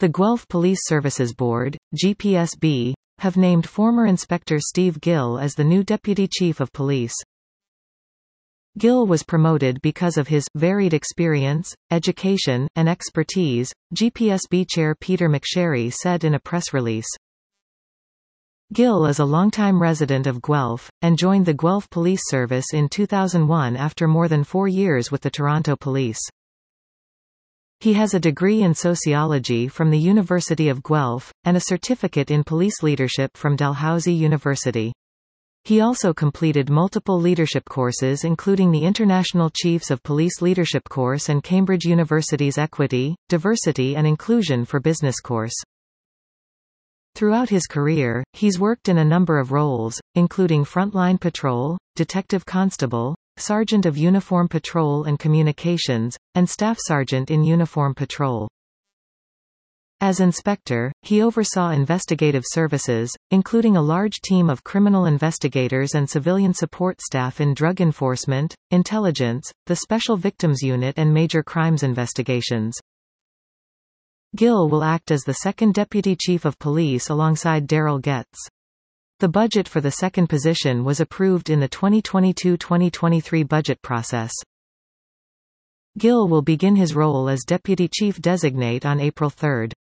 The Guelph Police Services Board, GPSB, have named former Inspector Steve Gill as the new Deputy Chief of Police. Gill was promoted because of his varied experience, education, and expertise, GPSB Chair Peter McSherry said in a press release. Gill is a longtime resident of Guelph, and joined the Guelph Police Service in 2001 after more than 4 years with the Toronto Police. He has a degree in sociology from the University of Guelph, and a certificate in police leadership from Dalhousie University. He also completed multiple leadership courses including the International Chiefs of Police Leadership course and Cambridge University's Equity, Diversity and Inclusion for Business course. Throughout his career, he's worked in a number of roles, including frontline patrol, detective constable, sergeant of uniform patrol and communications, and staff sergeant in uniform patrol. As inspector, he oversaw investigative services, including a large team of criminal investigators and civilian support staff in drug enforcement, intelligence, the Special Victims Unit and major crimes investigations. Gill will act as the second Deputy Chief of Police alongside Daryl Getz. The budget for the second position was approved in the 2022-2023 budget process. Gill will begin his role as Deputy Chief Designate on April 3.